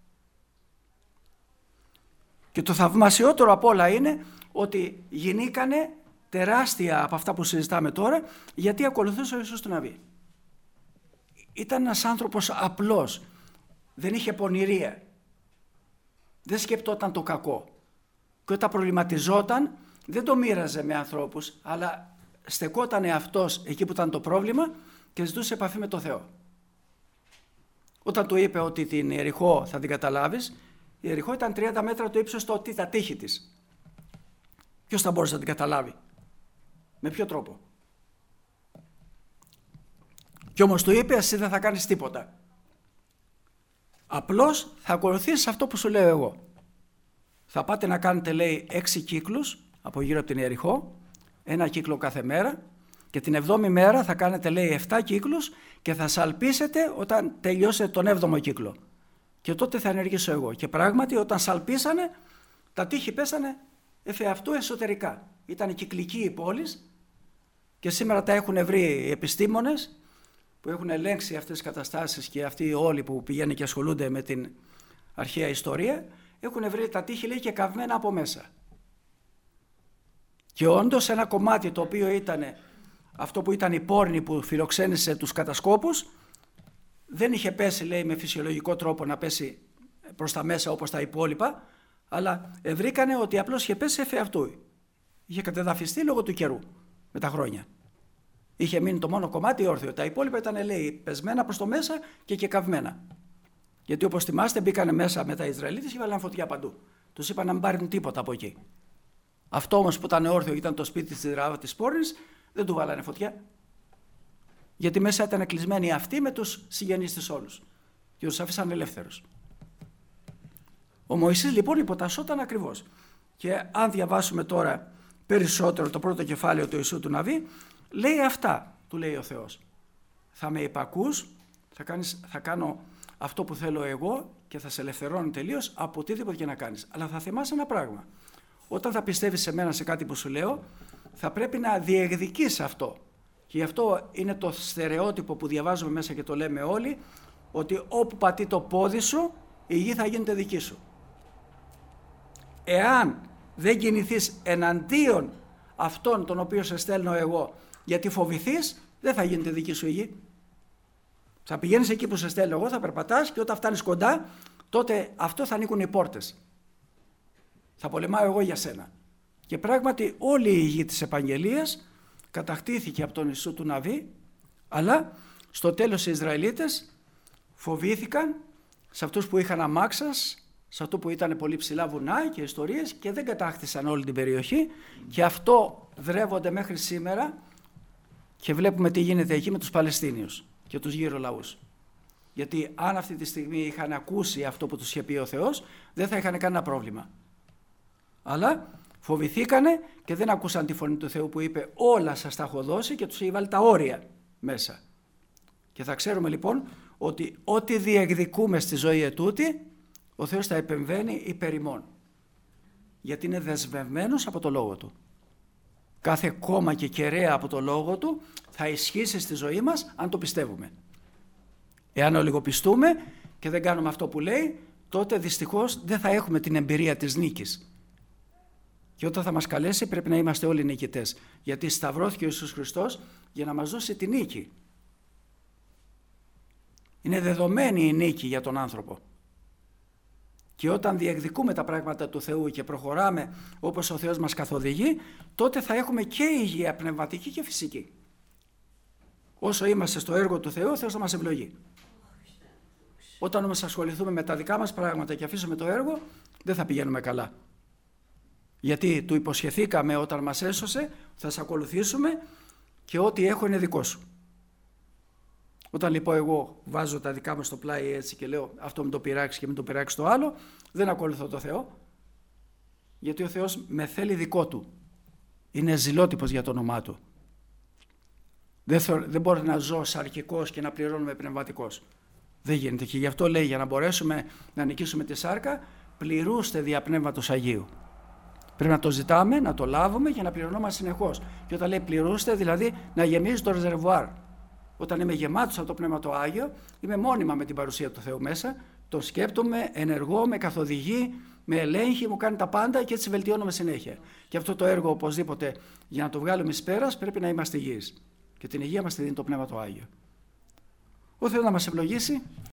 Και το θαυμασιότερο απ' όλα είναι ότι γινήκανε τεράστια από αυτά που συζητάμε τώρα, γιατί ακολουθούσε ο Ιησούς του Ναβί. Ήταν ένας άνθρωπος απλός, δεν είχε πονηρία, δεν σκεπτόταν το κακό. Και όταν προβληματιζόταν δεν το μοίραζε με ανθρώπους, αλλά στεκότανε αυτός εκεί που ήταν το πρόβλημα και ζητούσε επαφή με το Θεό. Όταν του είπε ότι την Ιεριχώ θα την καταλάβεις, η Ιεριχώ ήταν τριάντα μέτρα το ύψος το τα τείχη της. Ποιος θα μπορούσε να την καταλάβει? Με ποιο τρόπο? Κι όμως του είπε, εσύ δεν θα κάνεις τίποτα. Απλώς θα ακολουθήσεις αυτό που σου λέω εγώ. Θα πάτε να κάνετε, λέει, έξι κύκλους από γύρω από την Ιεριχώ, ένα κύκλο κάθε μέρα, και την εβδόμη μέρα θα κάνετε, λέει, εφτά κύκλους και θα σαλπίσετε όταν τελειώσετε τον έβδομο κύκλο. Και τότε θα ενεργήσω εγώ. Και πράγματι όταν σαλπίσανε, τα τείχη πέσανε εφ' αυτού εσωτερικά. Ήταν κυκλική η πόλη και σήμερα τα έχουν βρει οι επιστήμονες που έχουν ελέγξει αυτές τις καταστάσεις και αυτοί όλοι που πηγαίνουν και ασχολούνται με την αρχαία ιστορία, έχουν βρει τα τείχη, λέει, και καυμένα από μέσα. Και όντως ένα κομμάτι το οποίο ήταν αυτό που ήταν η πόρνη που φιλοξένησε τους κατασκόπους, δεν είχε πέσει, λέει, με φυσιολογικό τρόπο να πέσει προς τα μέσα όπως τα υπόλοιπα, αλλά βρήκανε ότι απλώς είχε πέσει εφ' αυτού. Είχε κατεδαφιστεί λόγω του καιρού με τα χρόνια. Είχε μείνει το μόνο κομμάτι όρθιο. Τα υπόλοιπα ήταν, λέει, πεσμένα προς το μέσα και και καυμένα. Γιατί όπως θυμάστε μπήκανε μέσα με τα Ισραηλίτες και βάλαν φωτιά παντού. Τους είπαν να μην πάρουν τίποτα από εκεί. Αυτό όμως που ήταν όρθιο, ήταν το σπίτι της Ράβα της πόρνης, δεν του βάλανε φωτιά. Γιατί μέσα ήταν κλεισμένοι αυτοί με τους συγγενείς της όλους. Και τους άφησαν ελεύθερους. Ο Μωυσής λοιπόν υποτασσόταν ακριβώς. Και αν διαβάσουμε τώρα περισσότερο το πρώτο κεφάλαιο του Ιησού του Ναβί, λέει αυτά, του λέει ο Θεός. Θα με υπακούς, θα, κάνεις, θα κάνω αυτό που θέλω εγώ και θα σε ελευθερώνω τελείως από οτιδήποτε και να κάνεις. Αλλά θα θυμάσαι ένα πράγμα, Όταν θα πιστεύεις σε μένα σε κάτι που σου λέω, θα πρέπει να διεκδικείς αυτό. Και γι' αυτό είναι το στερεότυπο που διαβάζουμε μέσα και το λέμε όλοι, ότι όπου πατεί το πόδι σου, η γη θα γίνεται δική σου. Εάν δεν κινηθείς εναντίον αυτόν τον οποίο σε στέλνω εγώ, γιατί φοβηθείς, δεν θα γίνεται δική σου η γη. Θα πηγαίνεις εκεί που σε στέλνω εγώ, θα περπατάς και όταν φτάνεις κοντά, τότε αυτό θα ανοίγουν οι πόρτες. Θα πολεμάω εγώ για σένα. Και πράγματι όλη η γη της επαγγελίας κατακτήθηκε από τον Ιησού του Ναβί, αλλά στο τέλος οι Ισραηλίτες φοβήθηκαν σε αυτούς που είχαν αμάξας, σε αυτό που ήταν πολύ ψηλά βουνά και ιστορίες, και δεν κατάκτησαν όλη την περιοχή, και αυτό δρεύονται μέχρι σήμερα και βλέπουμε τι γίνεται εκεί με τους Παλαιστίνιους και τους γύρω λαούς. Γιατί αν αυτή τη στιγμή είχαν ακούσει αυτό που τους είχε πει ο Θεός, δεν θα είχαν κανένα πρόβλημα. Αλλά φοβηθήκανε και δεν ακούσαν τη φωνή του Θεού που είπε όλα σας τα έχω δώσει, και τους είχε βάλει τα όρια μέσα. Και θα ξέρουμε λοιπόν ότι ό,τι διεκδικούμε στη ζωή ετούτη, ο Θεός θα επεμβαίνει υπέρ ημών. Γιατί είναι δεσμευμένος από το Λόγο Του. Κάθε κόμμα και κεραία από το Λόγο Του θα ισχύσει στη ζωή μας αν το πιστεύουμε. Εάν ολιγοπιστούμε και δεν κάνουμε αυτό που λέει, τότε δυστυχώς δεν θα έχουμε την εμπειρία της νίκης. Και όταν θα μας καλέσει πρέπει να είμαστε όλοι νικητές. Γιατί σταυρώθηκε ο Ιησούς Χριστός για να μας δώσει τη νίκη. Είναι δεδομένη η νίκη για τον άνθρωπο. Και όταν διεκδικούμε τα πράγματα του Θεού και προχωράμε όπως ο Θεός μας καθοδηγεί, τότε θα έχουμε και υγεία πνευματική και φυσική. Όσο είμαστε στο έργο του Θεού, ο Θεός θα μας ευλογεί. Όταν όμως ασχοληθούμε με τα δικά μας πράγματα και αφήσουμε το έργο, δεν θα πηγαίνουμε καλά. Γιατί του υποσχεθήκαμε όταν μας έσωσε, θα σε ακολουθήσουμε και ό,τι έχω είναι δικό σου. Όταν λοιπόν εγώ βάζω τα δικά μου στο πλάι έτσι και λέω αυτό μην το πειράξει και μην το πειράξει το άλλο, δεν ακολουθώ το Θεό, γιατί ο Θεός με θέλει δικό Του. Είναι ζηλότυπος για το όνομά Του. Δεν, θεω, δεν μπορεί να ζω σαρκικός και να πληρώνουμε πνευματικός. Δεν γίνεται, και γι' αυτό λέει για να μπορέσουμε να νικήσουμε τη σάρκα, πληρούστε δια Πνεύματος Αγίου. Πρέπει να το ζητάμε, να το λάβουμε και να πληρωνόμαστε συνεχώς. Και όταν λέει πληρούστε, δηλαδή να γεμίζει το ρεζερβουάρ. Όταν είμαι γεμάτος από το Πνεύμα το Άγιο, είμαι μόνιμα με την παρουσία του Θεού μέσα, τον σκέπτομαι, ενεργώ, με καθοδηγεί, με ελέγχει, μου κάνει τα πάντα και έτσι βελτιώνομαι συνέχεια. Και αυτό το έργο οπωσδήποτε για να το βγάλουμε εις πέρας πρέπει να είμαστε υγιείς. Και την υγεία μας τη δίνει το Πνεύμα το Άγιο. Ο Θεός να μας ευλογήσει.